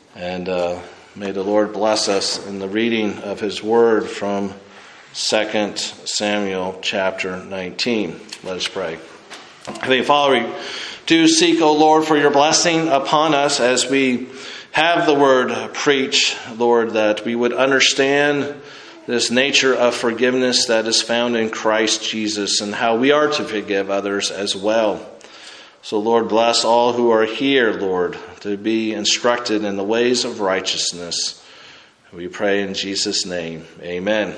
And may the Lord bless us in the reading of His Word from 2 Samuel chapter 19. Let us pray. Heavenly Father, we do seek, O Lord, for your blessing upon us as we have the Word preached, Lord, that we would understand this nature of forgiveness that is found in Christ Jesus and how we are to forgive others as well. So, Lord, bless all who are here, Lord, to be instructed in the ways of righteousness. We pray in Jesus' name. Amen.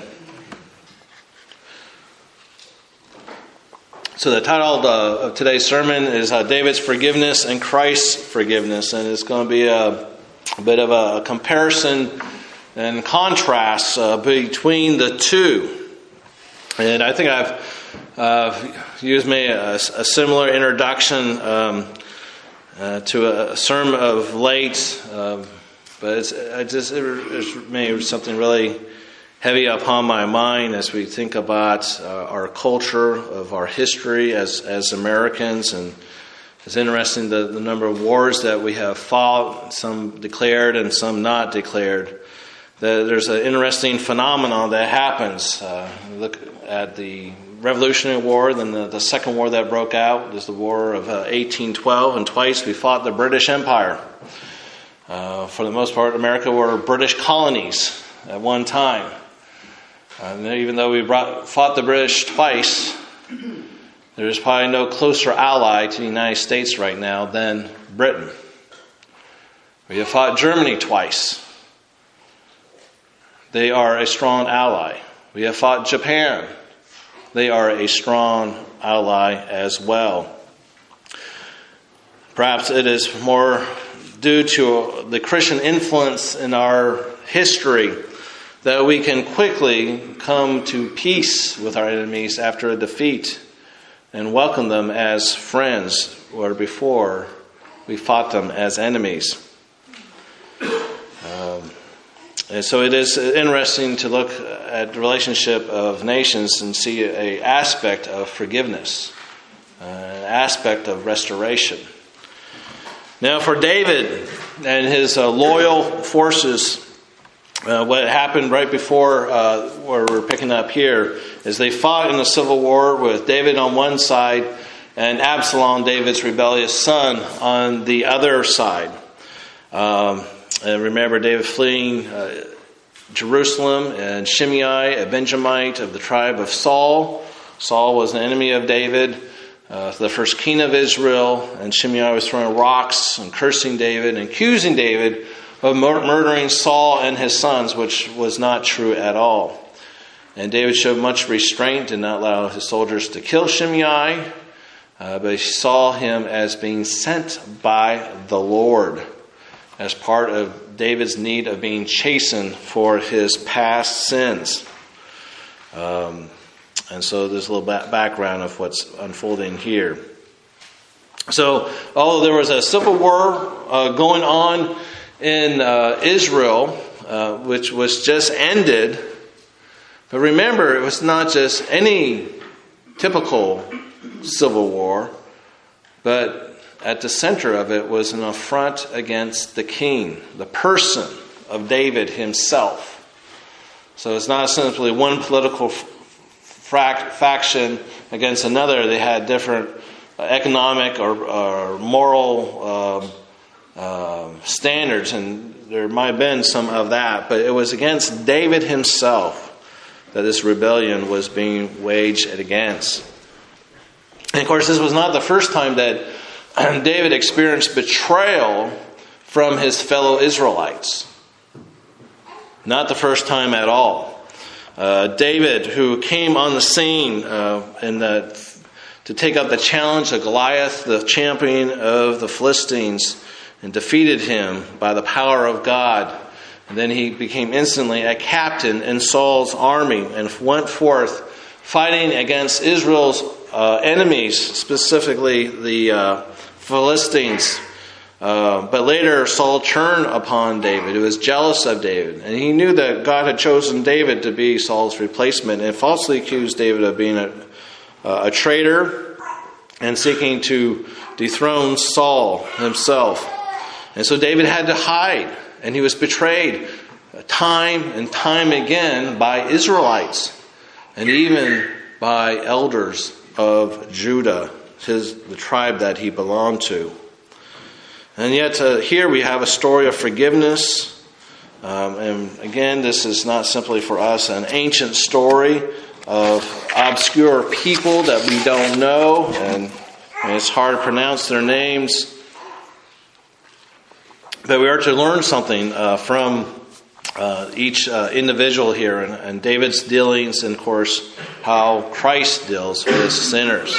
So the title of today's sermon is David's Forgiveness and Christ's Forgiveness. And it's going to be a bit of a comparison and contrast between the two. And I think I've used a similar introduction to a sermon of late, but it made something really heavy upon my mind as we think about our culture, of our history as Americans. And it's interesting the number of wars that we have fought, some declared and some not declared. There's an interesting phenomenon that happens. Look at the Revolutionary War, then the second war that broke out was the War of 1812, and twice we fought the British Empire. For the most part, America were British colonies at one time. And even though we fought the British twice, there's probably no closer ally to the United States right now than Britain. We have fought Germany twice. They are a strong ally. We have fought Japan. They are a strong ally as well. Perhaps it is more due to the Christian influence in our history that we can quickly come to peace with our enemies after a defeat and welcome them as friends, where before we fought them as enemies. And so it is interesting to look at the relationship of nations and see an aspect of forgiveness, an aspect of restoration. Now for David and his loyal forces, what happened right before where we're picking up here is they fought in a civil war with David on one side and Absalom, David's rebellious son, on the other side. And remember David fleeing Jerusalem, and Shimei, a Benjamite of the tribe of Saul. Saul was an enemy of David, the first king of Israel, and Shimei was throwing rocks and cursing David and accusing David of murdering Saul and his sons, which was not true at all. And David showed much restraint, did not allow his soldiers to kill Shimei, but he saw him as being sent by the Lord, as part of David's need of being chastened for his past sins. And so there's a little background of what's unfolding here. So, although there was a civil war going on in Israel, which was just ended, but remember, it was not just any typical civil war, but at the center of it was an affront against the king, the person of David himself. So it's not simply one political faction against another. They had different economic or moral standards, and there might have been some of that. But it was against David himself that this rebellion was being waged against. And of course, this was not the first time that David experienced betrayal from his fellow Israelites. Not the first time at all. David, who came on the scene to take up the challenge of Goliath, the champion of the Philistines, and defeated him by the power of God. And then he became instantly a captain in Saul's army and went forth fighting against Israel's enemies, specifically the Philistines. But later Saul turned upon David. He was jealous of David. And he knew that God had chosen David to be Saul's replacement and falsely accused David of being a traitor and seeking to dethrone Saul himself. And so David had to hide and he was betrayed time and time again by Israelites and even by elders of Judah, the tribe that he belonged to. And yet here we have a story of forgiveness. And again, this is not simply for us an ancient story of obscure people that we don't know, and it's hard to pronounce their names. But we are to learn something from each individual here, and David's dealings, and of course, how Christ deals with sinners.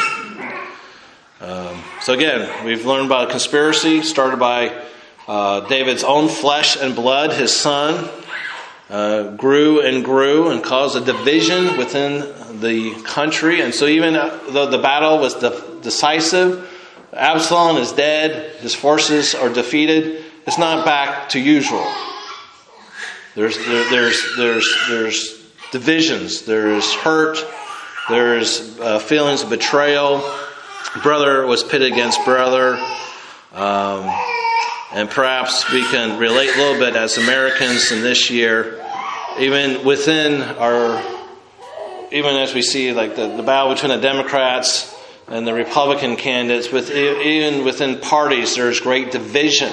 So again, we've learned about a conspiracy started by David's own flesh and blood. His son grew and caused a division within the country. And so even though the battle was decisive, Absalom is dead, his forces are defeated, it's not back to usual. There's divisions, there's hurt, there's feelings of betrayal. Brother was pitted against brother. And perhaps we can relate a little bit as Americans in this year, even as we see like the battle between the Democrats and the Republican candidates, even within parties, there's great division.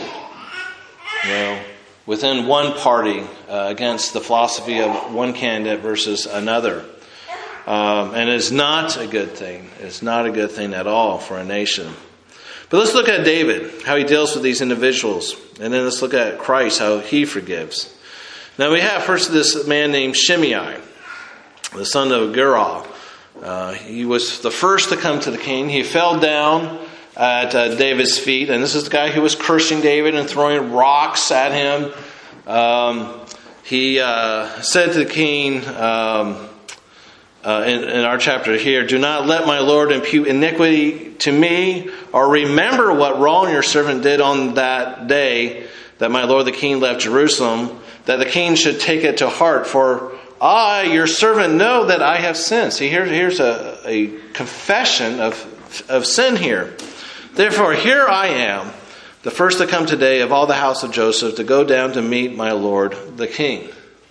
Within one party against the philosophy of one candidate versus another. And it's not a good thing. It's not a good thing at all for a nation. But let's look at David, how he deals with these individuals. And then let's look at Christ, how he forgives. Now we have first this man named Shimei, the son of Gera. He was the first to come to the king. He fell down at David's feet. And this is the guy who was cursing David and throwing rocks at him. He said to the king... in our chapter here, do not let my Lord impute iniquity to me, or remember what wrong your servant did on that day that my Lord the king left Jerusalem, that the king should take it to heart. For I, your servant, know that I have sinned. See, here's a confession of sin here. Therefore, here I am, the first to come today of all the house of Joseph, to go down to meet my Lord the king.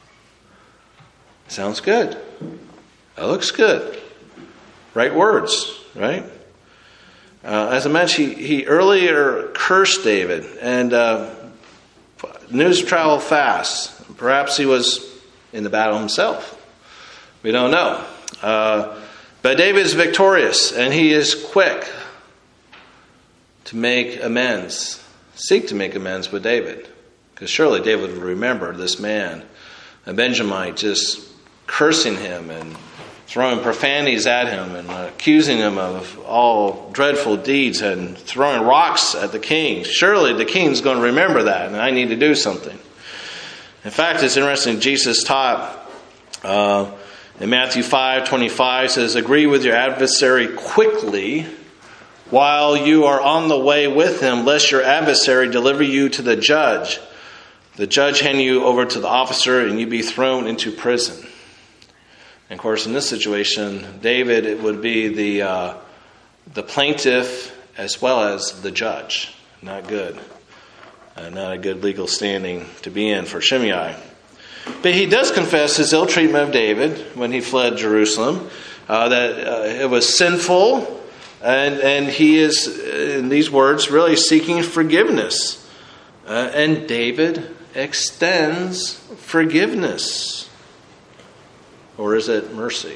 Sounds good. That looks good. Right words, right? As I mentioned, he earlier cursed David, and news traveled fast. Perhaps he was in the battle himself. We don't know. But David is victorious, and he is quick to make amends, seek to make amends with David. Because surely David would remember this man, a Benjamite, just cursing him and throwing profanities at him and accusing him of all dreadful deeds and throwing rocks at the king. Surely the king's going to remember that, and I need to do something. In fact, it's interesting. Jesus taught in Matthew 5:25 says, agree with your adversary quickly while you are on the way with him, lest your adversary deliver you to the judge hand you over to the officer, and you be thrown into prison. And of course, in this situation, David, it would be the plaintiff as well as the judge. Not good. Not a good legal standing to be in for Shimei. But he does confess his ill treatment of David when he fled Jerusalem, that it was sinful, and he is, in these words, really seeking forgiveness. And David extends forgiveness. Or is it mercy?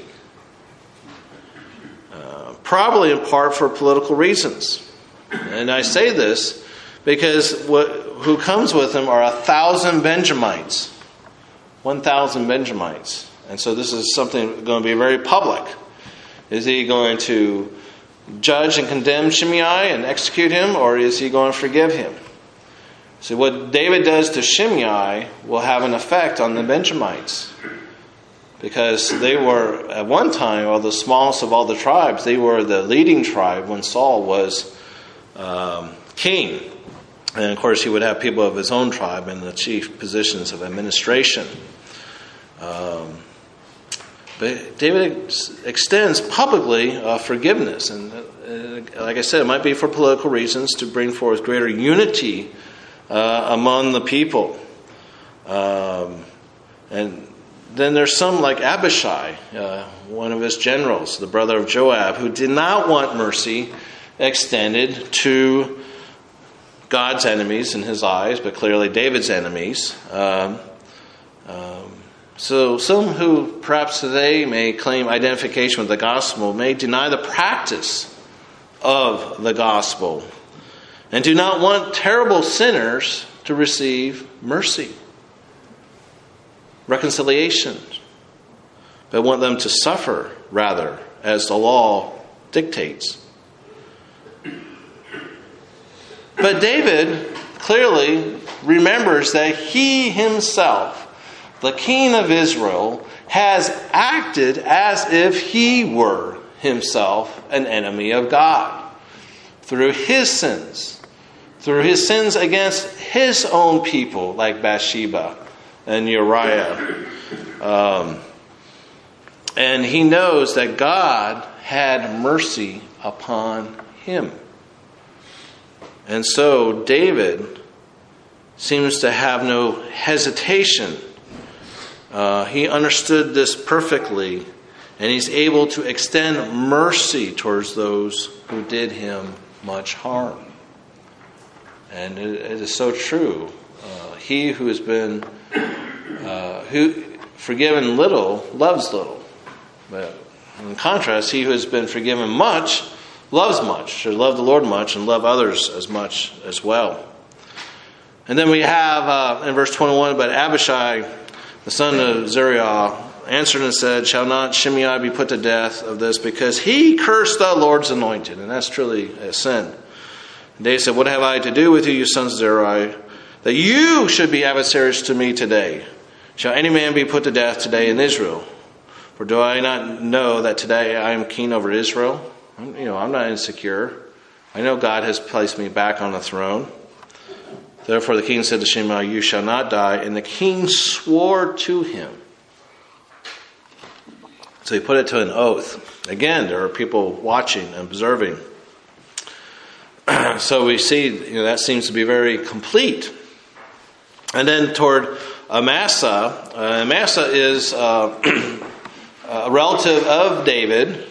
Probably in part for political reasons. And I say this because who comes with him are 1,000 Benjamites. 1,000 Benjamites. And so this is something going to be very public. Is he going to judge and condemn Shimei and execute him, or is he going to forgive him? So what David does to Shimei will have an effect on the Benjamites. Because they were, at one time, the smallest of all the tribes. They were the leading tribe when Saul was king. And of course, he would have people of his own tribe in the chief positions of administration. But David extends publicly forgiveness. And like I said, it might be for political reasons, to bring forth greater unity among the people. And then there's some like Abishai, one of his generals, the brother of Joab, who did not want mercy extended to God's enemies in his eyes, but clearly David's enemies. So some who perhaps today may claim identification with the gospel may deny the practice of the gospel and do not want terrible sinners to receive mercy, reconciliation, but want them to suffer rather as the law dictates. But David clearly remembers that he himself, the king of Israel, has acted as if he were himself an enemy of God through his sins against his own people like Bathsheba and Uriah. And he knows that God had mercy upon him. And so David seems to have no hesitation. He understood this perfectly, and he's able to extend mercy towards those who did him much harm. And it is so true. He who has been forgiven little loves little. But in contrast, he who has been forgiven much loves much, should love the Lord much and love others as much as well. And then we have in verse 21, but Abishai, the son of Zeruiah, answered and said, shall not Shimei be put to death of this, because he cursed the Lord's anointed? And that's truly a sin. And David said, what have I to do with you, you sons of Zeruiah, that you should be adversaries to me today? Shall any man be put to death today in Israel? For do I not know that today I am king over Israel? I'm not insecure. I know God has placed me back on the throne. Therefore the king said to Shimei, you shall not die. And the king swore to him. So he put it to an oath. Again, there are people watching and observing. So we see that seems to be very complete. And then toward Amasa. Amasa is a relative of David.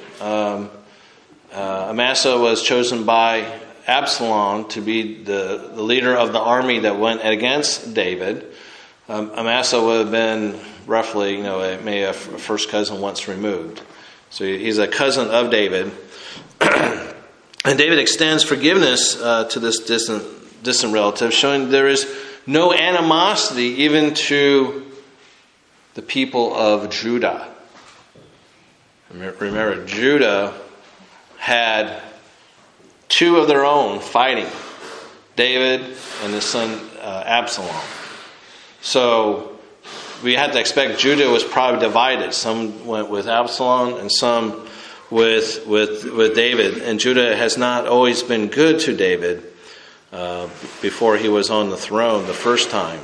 Amasa was chosen by Absalom to be the leader of the army that went against David. Amasa would have been roughly, maybe a first cousin once removed. So he's a cousin of David. And David extends forgiveness to this distant relative, showing there is no animosity even to the people of Judah. Remember, Judah had two of their own fighting, David and his son Absalom. So we had to expect Judah was probably divided. Some went with Absalom and some with David. And Judah has not always been good to David before he was on the throne the first time.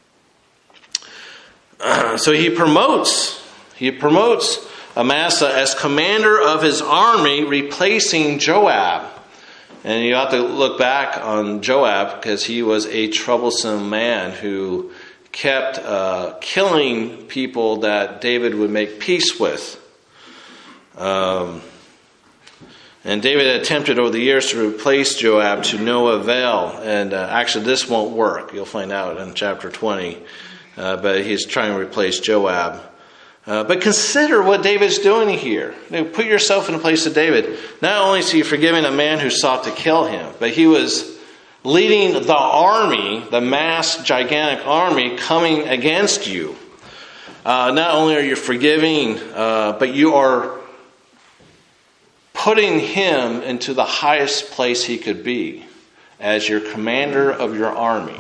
So he promotes Amasa as commander of his army, replacing Joab. And you have to look back on Joab because he was a troublesome man who kept killing people that David would make peace with. And David attempted over the years to replace Joab to no avail. And actually this won't work. You'll find out in chapter 20. But he's trying to replace Joab. But consider what David's doing here. Put yourself in the place of David. Not only is he forgiving a man who sought to kill him, but he was leading the army, the mass, gigantic army coming against you. Not only are you forgiving, but you are putting him into the highest place he could be as your commander of your army.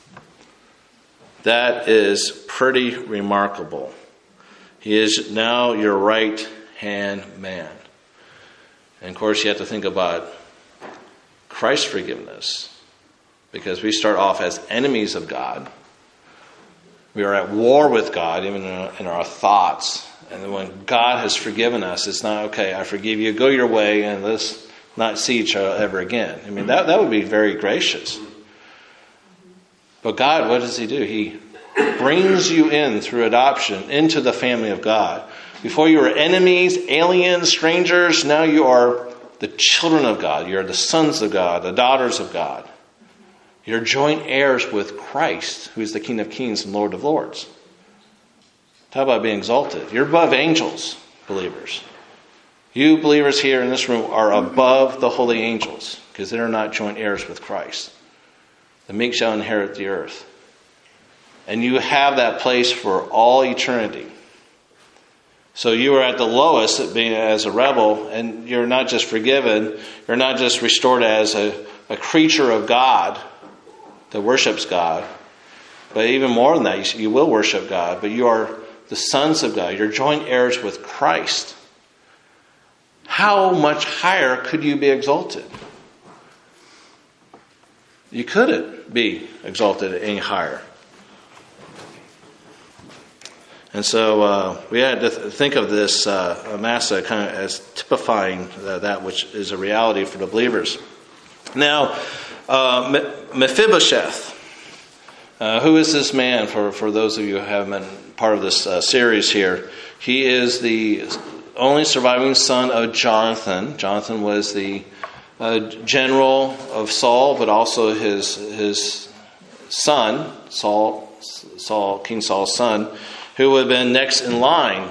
That is pretty remarkable. He is now your right-hand man. And of course, you have to think about Christ's forgiveness. Because we start off as enemies of God. We are at war with God, even in our thoughts. And then when God has forgiven us, it's not, okay, I forgive you, go your way, and let's not see each other ever again. That would be very gracious. But God, what does he do? He brings you in through adoption into the family of God. Before you were enemies, aliens, strangers, now you are the children of God. You are the sons of God, the daughters of God. You're joint heirs with Christ, who is the King of Kings and Lord of Lords. Talk about being exalted. You're above angels, believers. You believers here in this room are above the holy angels because they're not joint heirs with Christ. The meek shall inherit the earth. And you have that place for all eternity. So you are at the lowest, being as a rebel, and you're not just forgiven, you're not just restored as a creature of God that worships God, but even more than that, you will worship God, but you are the sons of God. You're joint heirs with Christ. How much higher could you be exalted? You couldn't be exalted any higher. And so we had to think of this Massa kind of as typifying that which is a reality for the believers. Now, Mephibosheth. Who is this man for those of you who haven't been part of this series here? He is the only surviving son of Jonathan. Jonathan was the general of Saul, but also his son, King Saul's son, who would have been next in line.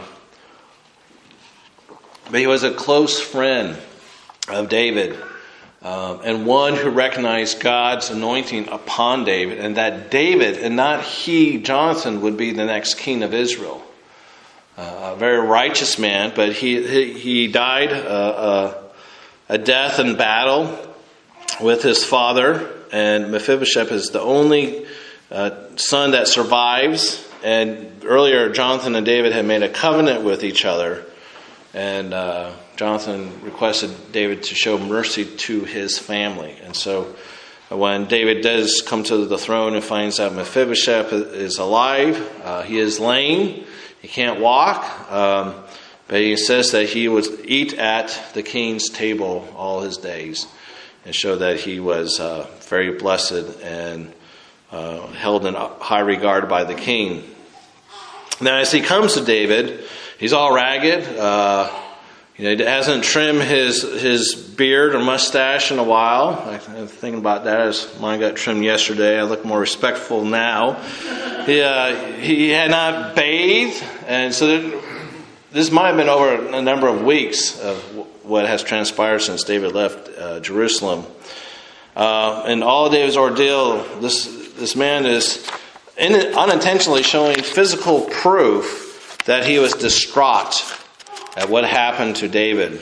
But he was a close friend of David, and one who recognized God's anointing upon David, and that David, and not he, Jonathan, would be the next king of Israel. A very righteous man, but he died a death in battle with his father, and Mephibosheth is the only son that survives. And earlier, Jonathan and David had made a covenant with each other, and Jonathan requested David to show mercy to his family. And so when David does come to the throne and finds out Mephibosheth is alive, he is lame, he can't walk, but he says that he would eat at the king's table all his days and show that he was very blessed and held in high regard by the king. Now, as he comes to David, he's all ragged. He hasn't trimmed his beard or mustache in a while. I'm thinking about that as mine got trimmed yesterday. I look more respectful now. He had not bathed, and so this might have been over a number of weeks of what has transpired since David left Jerusalem. And all of David's ordeal, this man is unintentionally showing physical proof that he was distraught at what happened to David.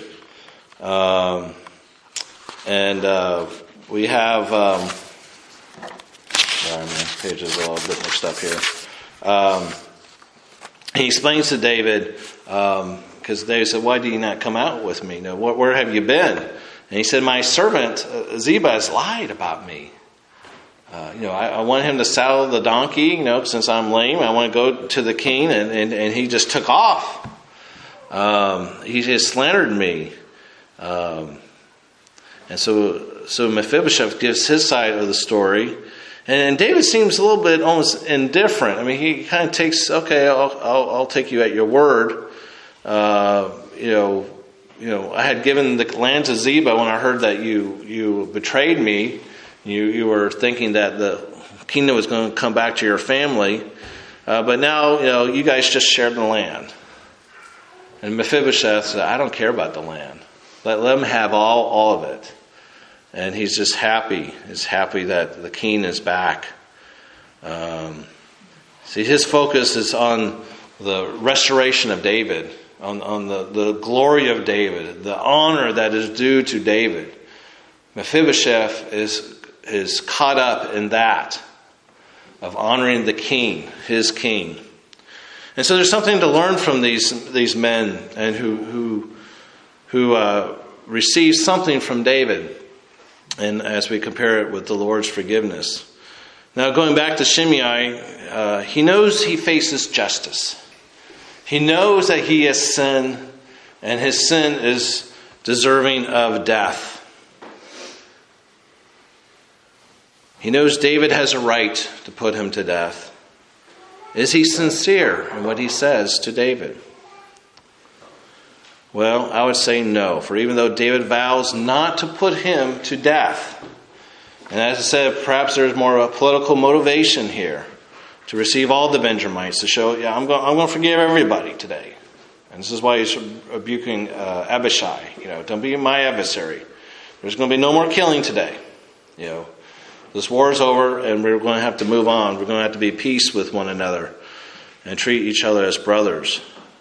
We have... sorry, my page is a little bit mixed up here. He explains to David, because David said, "Why do you not come out with me? Where have you been?" And he said, "My servant Ziba has lied about me. I want him to saddle the donkey, since I'm lame. I want to go to the king, and he just took off. He just slandered me." And so Mephibosheth gives his side of the story. And David seems a little bit almost indifferent. I mean, he kind of takes, okay, I'll take you at your word. I had given the land to Ziba when I heard that you betrayed me. You were thinking that the kingdom was going to come back to your family. But now, you guys just shared the land. And Mephibosheth said, "I don't care about the land. Let them have all of it." And he's just happy. He's happy that the king is back. His focus is on the restoration of David, on the glory of David, the honor that is due to David. Mephibosheth is caught up in that, of honoring the king, his king. And so there's something to learn from these men and who receive something from David. And as we compare it with the Lord's forgiveness. Now, going back to Shimei, he knows he faces justice. He knows that he has sinned, and his sin is deserving of death. He knows David has a right to put him to death. Is he sincere in what he says to David? Well, I would say no, for even though David vows not to put him to death, and as I said, perhaps there's more of a political motivation here to receive all the Benjamites, to show, I'm going to forgive everybody today. And this is why he's rebuking Abishai. Don't be my adversary. There's going to be no more killing today. This war is over, and we're going to have to move on. We're going to have to be at peace with one another and treat each other as brothers.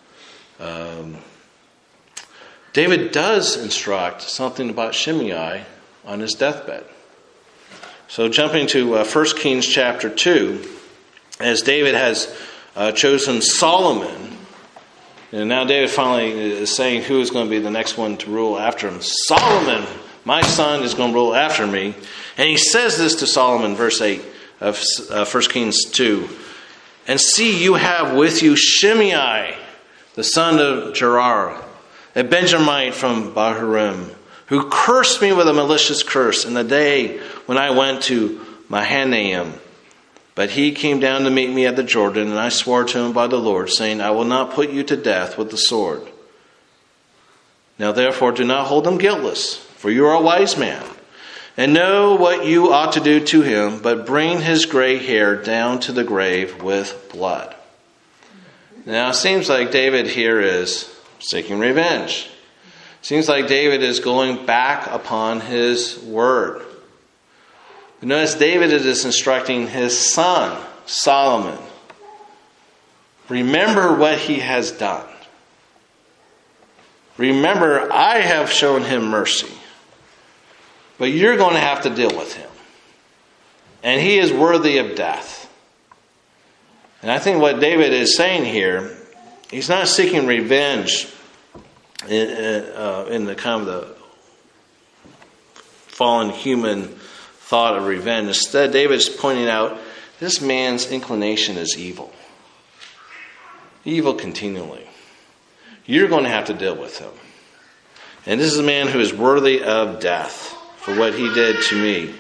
David does instruct something about Shimei on his deathbed. So jumping to 1 Kings chapter 2, as David has chosen Solomon, and now David finally is saying who is going to be the next one to rule after him. Solomon, my son, is going to rule after me. And he says this to Solomon, verse 8 of 1 Kings 2. And see, you have with you Shimei, the son of Gerar, a Benjamite from Bahurim, who cursed me with a malicious curse in the day when I went to Mahanaim. But he came down to meet me at the Jordan, and I swore to him by the Lord, saying, I will not put you to death with the sword. Now therefore do not hold him guiltless, for you are a wise man, and know what you ought to do to him, but bring his gray hair down to the grave with blood. Now it seems like David here is seeking revenge. Seems like David is going back upon his word. But notice David is instructing his son, Solomon. Remember what he has done. Remember, I have shown him mercy. But you're going to have to deal with him. And he is worthy of death. And I think what David is saying here, he's not seeking revenge in the kind of the fallen human thought of revenge. Instead, David's pointing out this man's inclination is evil. Evil continually. You're going to have to deal with him. And this is a man who is worthy of death for what he did to me.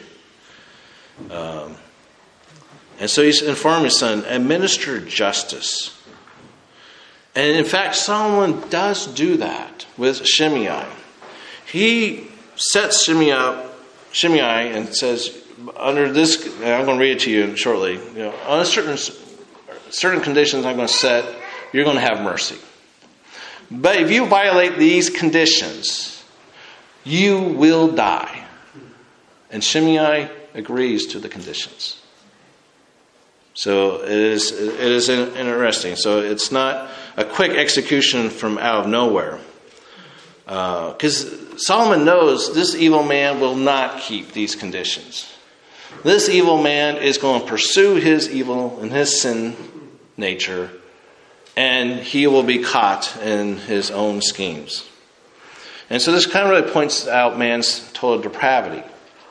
And so he's informing his son, administer justice. And in fact, Solomon does do that with Shimei. He sets Shimei and says, under this, and I'm going to read it to you shortly, on certain conditions I'm going to set, you're going to have mercy. But if you violate these conditions, you will die. And Shimei agrees to the conditions. So it is interesting. So it's not a quick execution from out of nowhere. Because Solomon knows this evil man will not keep these conditions. This evil man is going to pursue his evil and his sin nature, and he will be caught in his own schemes. And so this kind of really points out man's total depravity.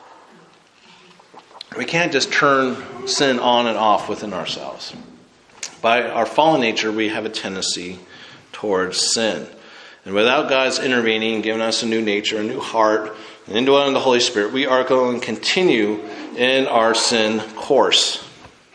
We can't just turn sin on and off within ourselves. By our fallen nature, we have a tendency towards sin. And without God's intervening, giving us a new nature, a new heart, and indwelling the Holy Spirit, we are going to continue in our sin course.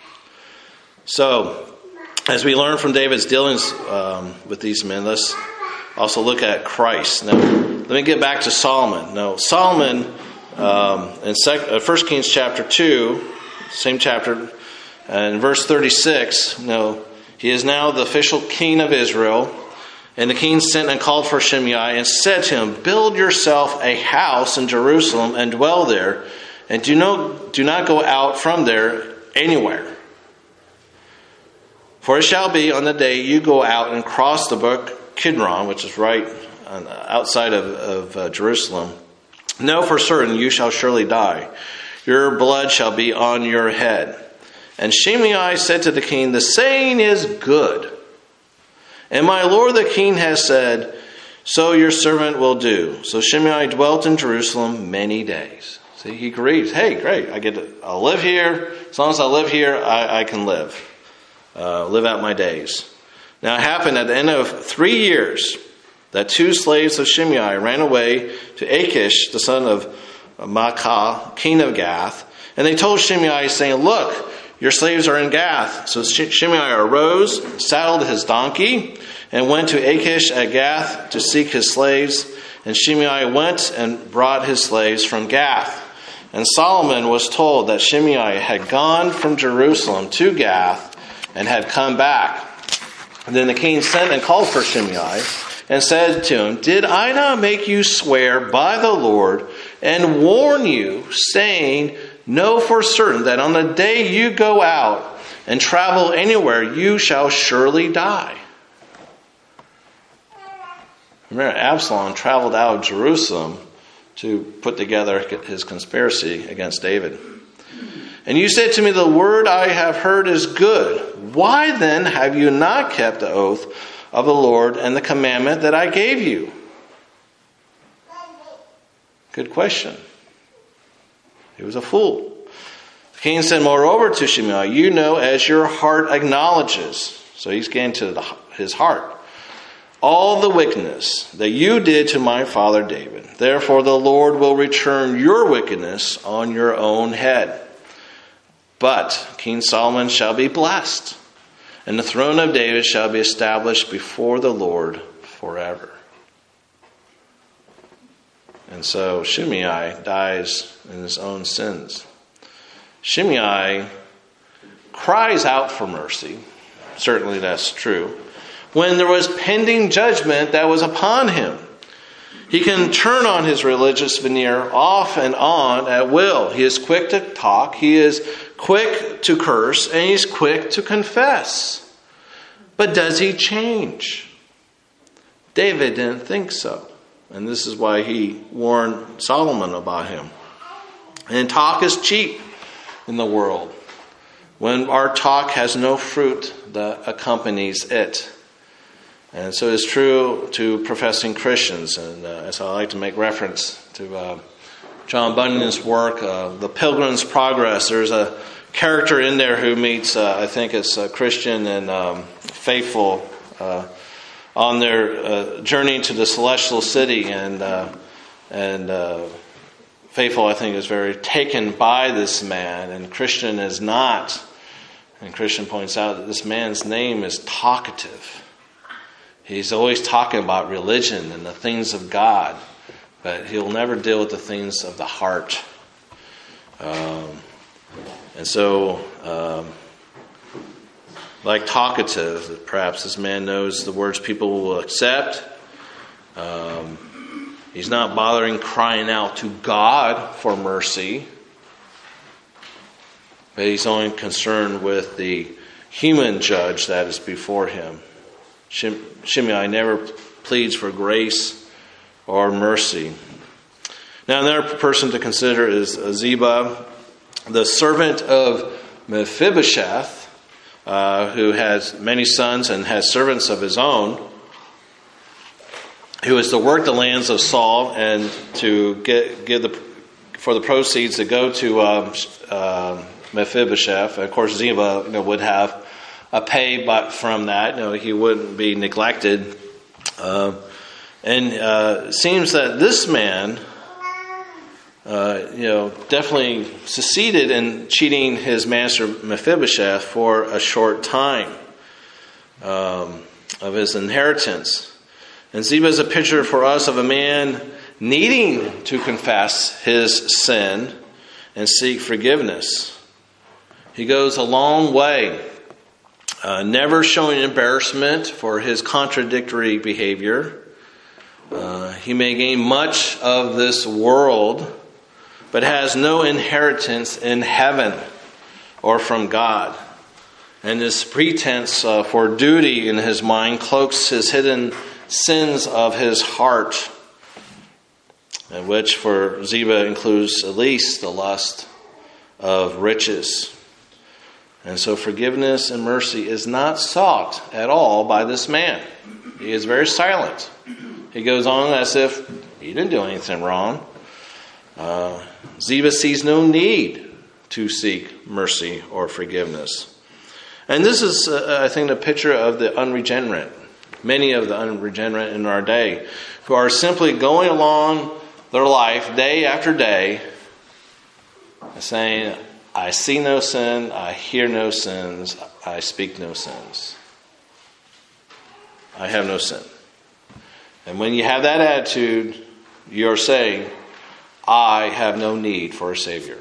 So, as we learn from David's dealings with these men, let's also look at Christ. Now, let me get back to Solomon. Now, Solomon, in 1 Kings chapter 2, same chapter, in verse 36, he is now the official king of Israel. And the king sent and called for Shimei and said to him, build yourself a house in Jerusalem and dwell there, and do not go out from there anywhere. For it shall be on the day you go out and cross the brook Kidron, which is right outside of Jerusalem. Know for certain you shall surely die. Your blood shall be on your head. And Shimei said to the king, the saying is good. And my lord the king has said, so your servant will do. So Shimei dwelt in Jerusalem many days. See, he agrees. Hey, great. I'll live here. As long as I live here, I can live out my days. Now it happened at the end of 3 years that 2 slaves of Shimei ran away to Achish, the son of Maacah, king of Gath. And they told Shimei, saying, look, your slaves are in Gath. So Shimei arose, saddled his donkey, and went to Achish at Gath to seek his slaves. And Shimei went and brought his slaves from Gath. And Solomon was told that Shimei had gone from Jerusalem to Gath and had come back. And then the king sent and called for Shimei and said to him, "Did I not make you swear by the Lord and warn you, saying, know for certain that on the day you go out and travel anywhere, you shall surely die?" Remember, Absalom traveled out of Jerusalem to put together his conspiracy against David. "And you said to me, the word I have heard is good. Why then have you not kept the oath of the Lord and the commandment that I gave you?" Good question. He was a fool. The king said, moreover, to Shimei, "You know as your heart acknowledges." So he's getting to his heart. "All the wickedness that you did to my father David. Therefore the Lord will return your wickedness on your own head. But King Solomon shall be blessed, and the throne of David shall be established before the Lord forever." And so Shimei dies in his own sins. Shimei cries out for mercy. Certainly that's true. When there was pending judgment that was upon him. He can turn on his religious veneer off and on at will. He is quick to talk. He is quick to curse. And he's quick to confess. But does he change? David didn't think so. And this is why he warned Solomon about him. And talk is cheap in the world. When our talk has no fruit that accompanies it. And so it's true to professing Christians. And as I like to make reference to John Bunyan's work, The Pilgrim's Progress, there's a character in there who meets, I think it's a Christian and faithful, on their journey to the celestial city. And faithful, I think, is very taken by this man. And Christian is not. And Christian points out that this man's name is talkative. He's always talking about religion and the things of God, but he'll never deal with the things of the heart. And so, like talkative, perhaps this man knows the words people will accept. He's not bothering crying out to God for mercy, but he's only concerned with the human judge that is before him. Shimei never pleads for grace or mercy. Now, another person to consider is Ziba, the servant of Mephibosheth, who has many sons and has servants of his own, who is to work the lands of Saul and to give for the proceeds to go to Mephibosheth. Of course, Ziba would have a pay, but from that, he wouldn't be neglected. And it seems that this man, definitely succeeded in cheating his master Mephibosheth for a short time of his inheritance. And Ziba is a picture for us of a man needing to confess his sin and seek forgiveness. He goes a long way. Never showing embarrassment for his contradictory behavior. He may gain much of this world, but has no inheritance in heaven or from God. And this pretense for duty in his mind cloaks his hidden sins of his heart, and which for Ziba includes at least the lust of riches. And so forgiveness and mercy is not sought at all by this man. He is very silent. He goes on as if he didn't do anything wrong. Ziba sees no need to seek mercy or forgiveness. And this is, I think, the picture of the unregenerate. Many of the unregenerate in our day who are simply going along their life day after day saying, I see no sin, I hear no sins, I speak no sins. I have no sin. And when you have that attitude, you're saying, I have no need for a Savior.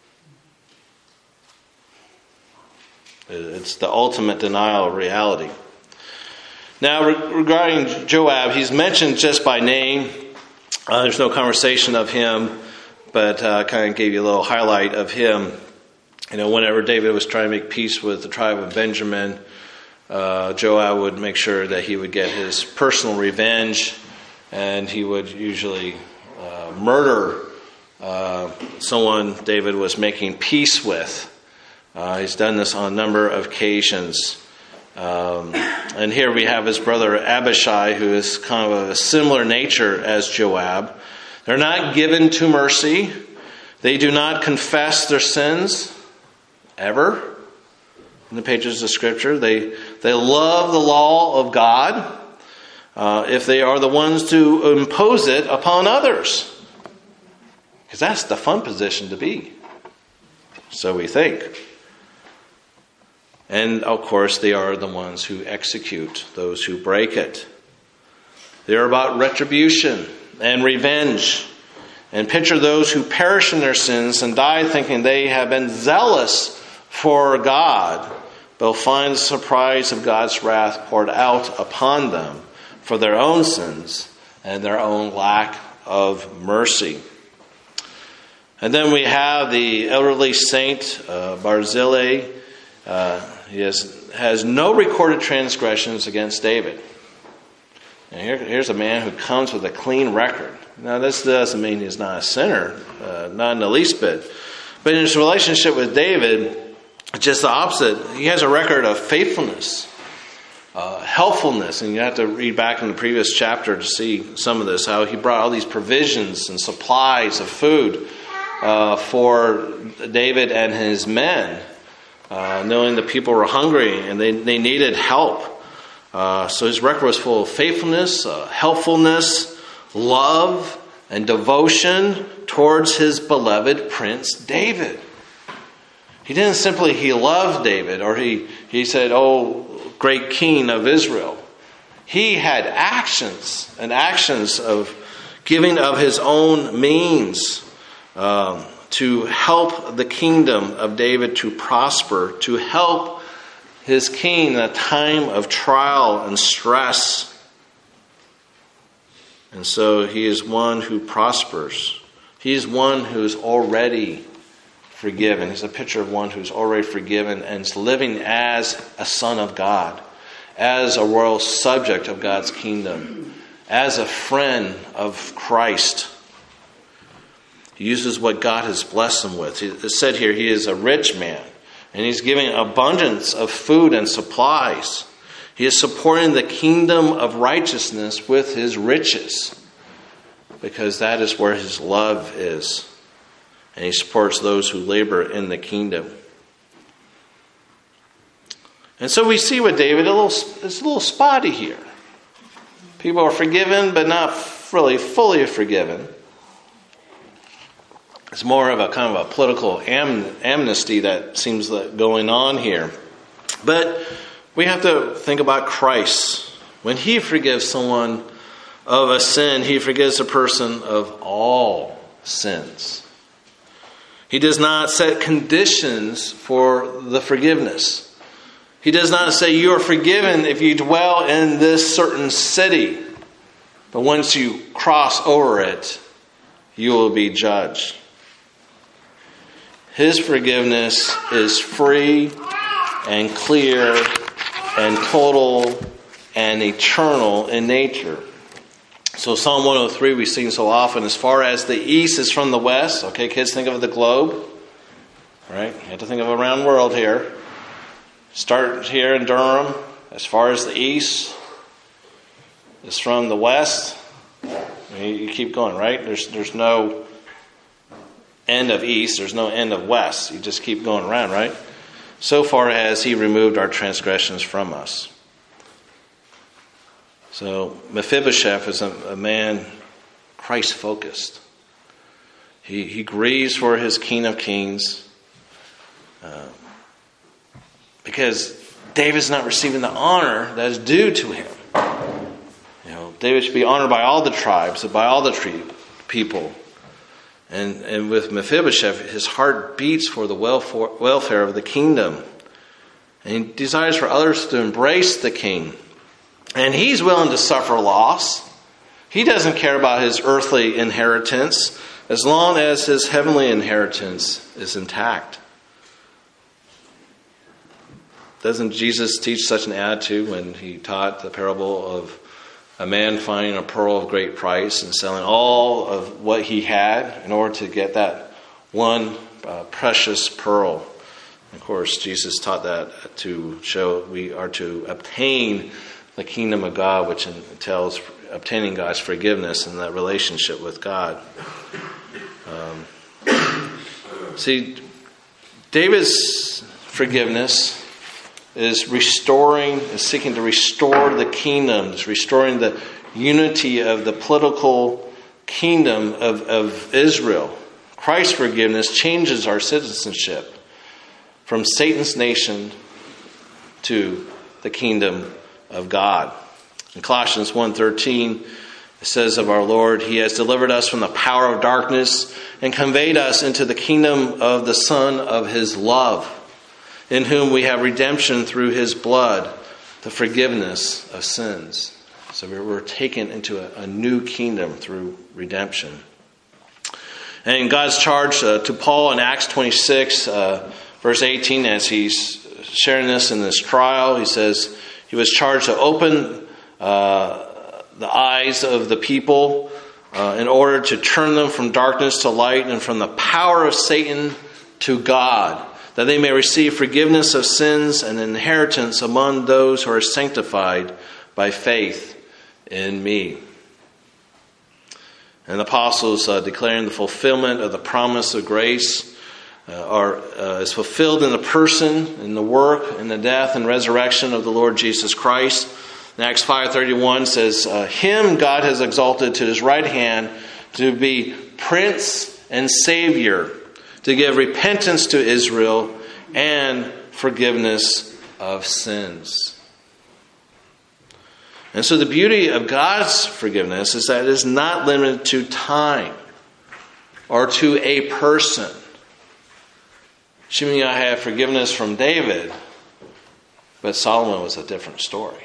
It's the ultimate denial of reality. Now, regarding Joab, he's mentioned just by name. There's no conversation of him, but I kind of gave you a little highlight of him. Whenever David was trying to make peace with the tribe of Benjamin, Joab would make sure that he would get his personal revenge, and he would usually murder someone David was making peace with. He's done this on a number of occasions. And here we have his brother Abishai, who is kind of a similar nature as Joab. They're not given to mercy. They do not confess their sins ever in the pages of Scripture. They love the law of God if they are the ones to impose it upon others. Because that's the fun position to be. So we think. And, of course, they are the ones who execute those who break it. They're about retribution and revenge. And picture those who perish in their sins and die thinking they have been zealous for God, but will find the surprise of God's wrath poured out upon them for their own sins and their own lack of mercy. And then we have the elderly saint, Barzillai. He has no recorded transgressions against David. And here's a man who comes with a clean record. Now, this doesn't mean he's not a sinner, not in the least bit. But in his relationship with David, it's just the opposite. He has a record of faithfulness, helpfulness. And you have to read back in the previous chapter to see some of this, how he brought all these provisions and supplies of food for David and his men. Knowing the people were hungry and they needed help. So his record was full of faithfulness, helpfulness, love, and devotion towards his beloved Prince David. He didn't simply, he loved David, or he said, oh, great king of Israel. He had actions of giving of his own means, to help the kingdom of David to prosper, to help his king in a time of trial and stress. And so he is one who prospers. He is one who is already forgiven. He's a picture of one who's already forgiven and is living as a son of God, as a royal subject of God's kingdom, as a friend of Christ. He uses what God has blessed him with. It said here he is a rich man, and he's giving abundance of food and supplies. He is supporting the kingdom of righteousness with his riches, because that is where his love is. And he supports those who labor in the kingdom. And so we see with David, it's a little spotty here. People are forgiven, but not really fully forgiven. It's more of a kind of a political amnesty that seems going on here. But we have to think about Christ. When he forgives someone of a sin, he forgives a person of all sins. He does not set conditions for the forgiveness. He does not say you are forgiven if you dwell in this certain city, but once you cross over it, you will be judged. His forgiveness is free and clear and total and eternal in nature. So Psalm 103 we sing so often, as far as the east is from the west. Okay, kids, think of the globe. Right? You have to think of a round world here. Start here in Durham. As far as the east is from the west. You keep going, right? There's no end of east, there's no end of west. You just keep going around, right? So far as he removed our transgressions from us. So Mephibosheth is a man Christ-focused. He grieves for his King of Kings. Because David's not receiving the honor that is due to him. David should be honored by all the tribes, by all the people. And with Mephibosheth, his heart beats for the welfare of the kingdom. And he desires for others to embrace the king. And he's willing to suffer loss. He doesn't care about his earthly inheritance as long as his heavenly inheritance is intact. Doesn't Jesus teach such an attitude when he taught the parable of a man finding a pearl of great price and selling all of what he had in order to get that one precious pearl? Of course, Jesus taught that to show we are to obtain the kingdom of God, which entails obtaining God's forgiveness and that relationship with God. See, David's forgiveness is seeking to restore the kingdom, is restoring the unity of the political kingdom of Israel. Christ's forgiveness changes our citizenship from Satan's nation to the kingdom of God. In Colossians 1:13, it says of our Lord, He has delivered us from the power of darkness and conveyed us into the kingdom of the Son of His love, in whom we have redemption through His blood, the forgiveness of sins. So we're taken into a new kingdom through redemption. And God's charge to Paul in Acts 26, verse 18, as he's sharing this in this trial, he says he was charged to open the eyes of the people in order to turn them from darkness to light and from the power of Satan to God, that they may receive forgiveness of sins and inheritance among those who are sanctified by faith in me. And the apostles declaring the fulfillment of the promise of grace is fulfilled in the person, in the work, in the death and resurrection of the Lord Jesus Christ. In Acts 5:31 says, Him God has exalted to His right hand to be Prince and Savior, to give repentance to Israel and forgiveness of sins. And so the beauty of God's forgiveness is that it is not limited to time or to a person. Shimei had forgiveness from David, but Solomon was a different story.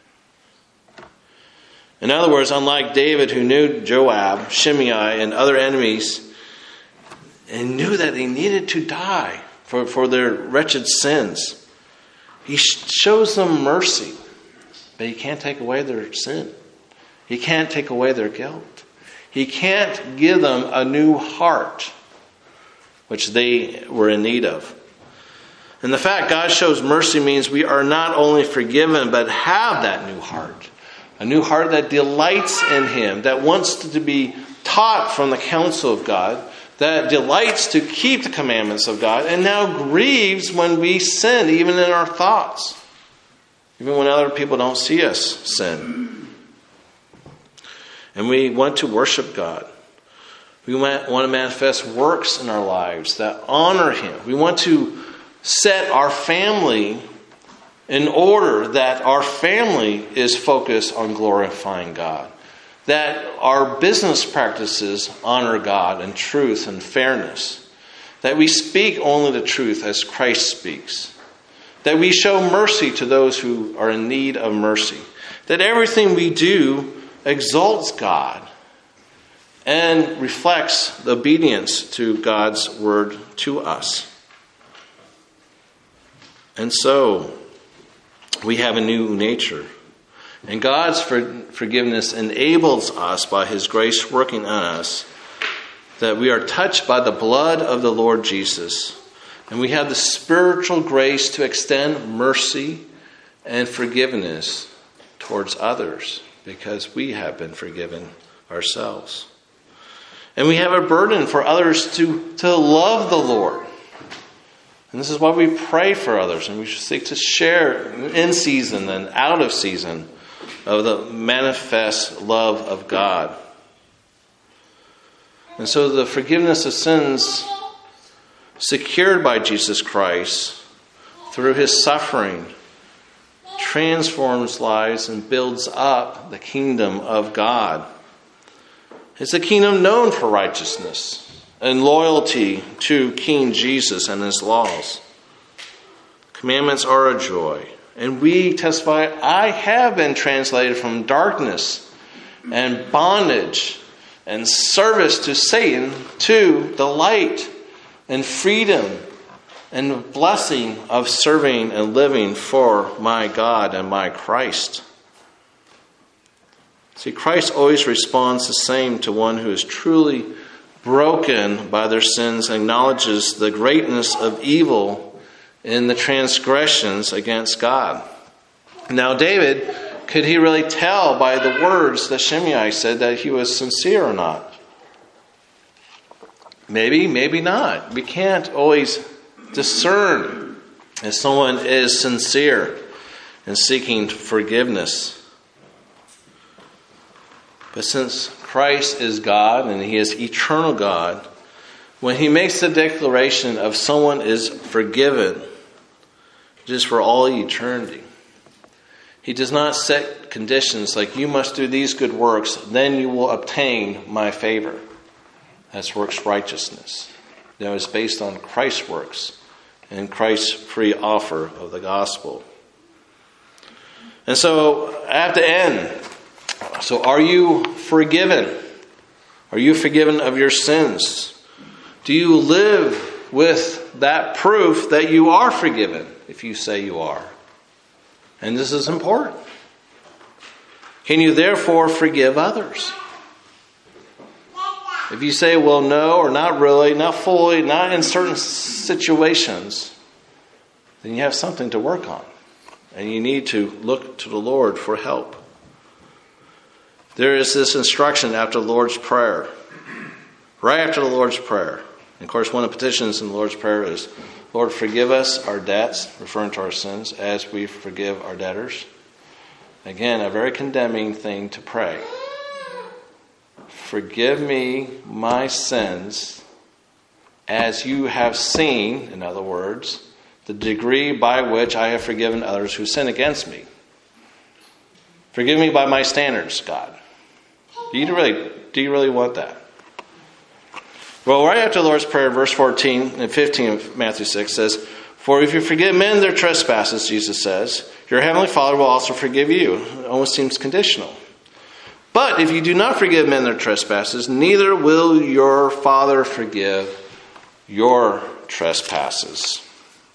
In other words, unlike David, who knew Joab, Shimei, and other enemies, and knew that they needed to die for their wretched sins, he shows them mercy, but he can't take away their sin. He can't take away their guilt. He can't give them a new heart, which they were in need of. And the fact God shows mercy means we are not only forgiven, but have that new heart. A new heart that delights in Him, that wants to be taught from the counsel of God, that delights to keep the commandments of God, and now grieves when we sin, even in our thoughts, even when other people don't see us sin. And we want to worship God. We want to manifest works in our lives that honor Him. We want to set our family in order that our family is focused on glorifying God. That our business practices honor God in truth and fairness. That we speak only the truth as Christ speaks. That we show mercy to those who are in need of mercy. That everything we do exalts God and reflects the obedience to God's word to us. And so, we have a new nature. And God's forgiveness enables us by His grace working on us that we are touched by the blood of the Lord Jesus. And we have the spiritual grace to extend mercy and forgiveness towards others because we have been forgiven ourselves. And we have a burden for others to love the Lord. And this is why we pray for others, and we should seek to share in season and out of season of the manifest love of God. And so the forgiveness of sins secured by Jesus Christ through his suffering, transforms lives and builds up the kingdom of God. It's a kingdom known for righteousness and loyalty to King Jesus and his laws. Commandments are a joy. And we testify, I have been translated from darkness and bondage and service to Satan to the light and freedom and blessing of serving and living for my God and my Christ. See, Christ always responds the same to one who is truly broken by their sins and acknowledges the greatness of evil in the transgressions against God. Now, David, could he really tell by the words that Shimei said that he was sincere or not? Maybe, maybe not. We can't always discern if someone is sincere in seeking forgiveness. But since Christ is God and he is eternal God, when he makes the declaration of someone is forgiven, just for all eternity, he does not set conditions like you must do these good works, then you will obtain my favor. That's works righteousness. That is based on Christ's works and Christ's free offer of the gospel. And so at the end, so are you forgiven? Are you forgiven of your sins? Do you live with that proof that you are forgiven if you say you are? And this is important. Can you therefore forgive others? If you say, well, no, or not really, not fully, not in certain situations, then you have something to work on. And you need to look to the Lord for help. There is this instruction after the Lord's Prayer. Right after the Lord's Prayer. And of course, one of the petitions in the Lord's Prayer is, Lord, forgive us our debts, referring to our sins, as we forgive our debtors. Again, a very condemning thing to pray. Forgive me my sins as you have seen, in other words, the degree by which I have forgiven others who sin against me. Forgive me by my standards, God. Do you really want that? Well, right after the Lord's Prayer, verse 14 and 15 of Matthew 6 says, for if you forgive men their trespasses, Jesus says, your heavenly Father will also forgive you. It almost seems conditional. But if you do not forgive men their trespasses, neither will your Father forgive your trespasses.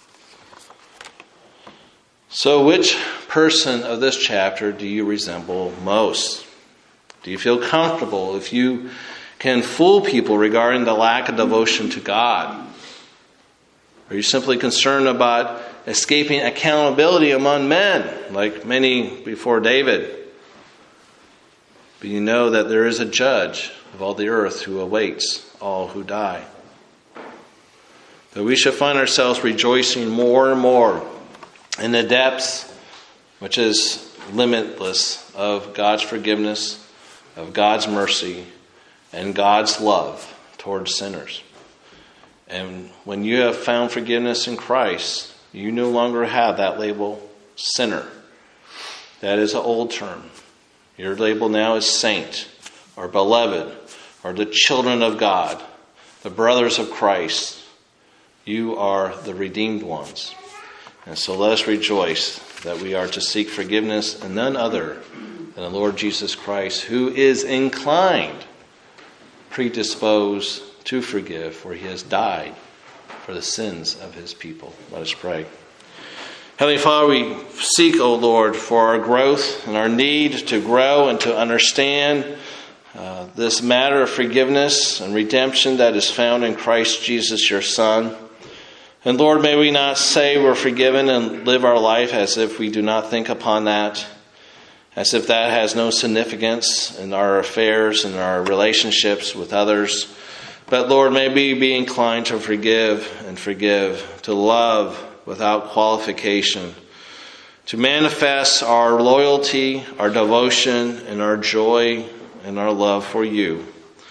So which person of this chapter do you resemble most? Do you feel comfortable if you can fool people regarding the lack of devotion to God? Are you simply concerned about escaping accountability among men, like many before David? But you know that there is a judge of all the earth who awaits all who die. But we should find ourselves rejoicing more and more in the depths, which is limitless, of God's forgiveness, of God's mercy, and God's love towards sinners. And when you have found forgiveness in Christ, you no longer have that label, sinner. That is an old term. Your label now is saint, or beloved, or the children of God, the brothers of Christ. You are the redeemed ones. And so let us rejoice that we are to seek forgiveness in none other than the Lord Jesus Christ, who is inclined, predisposed to forgive, for he has died for the sins of his people. Let us pray. Heavenly Father, we seek, O Lord, for our growth and our need to grow and to understand this matter of forgiveness and redemption that is found in Christ Jesus, your Son. And Lord, may we not say we're forgiven and live our life as if we do not think upon that, as if that has no significance in our affairs and our relationships with others. But Lord, may we be inclined to forgive, to love without qualification, to manifest our loyalty, our devotion, and our joy and our love for you.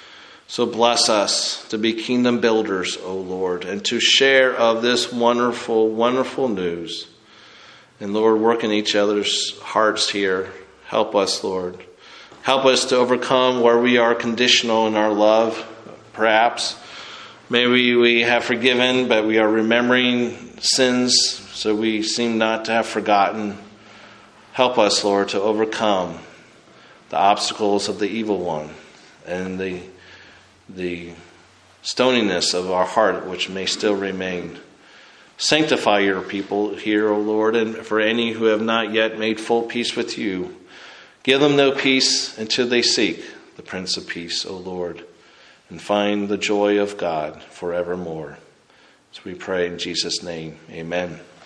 So bless us to be kingdom builders, O Lord, and to share of this wonderful, wonderful news. And Lord, work in each other's hearts here. Help us, Lord. Help us to overcome where we are conditional in our love, perhaps. Maybe we have forgiven, but we are remembering sins, so we seem not to have forgotten. Help us, Lord, to overcome the obstacles of the evil one and the stoniness of our heart, which may still remain. Sanctify your people here, O Lord, and for any who have not yet made full peace with you, give them no peace until they seek the Prince of Peace, O Lord, and find the joy of God forevermore. So we pray in Jesus' name, amen.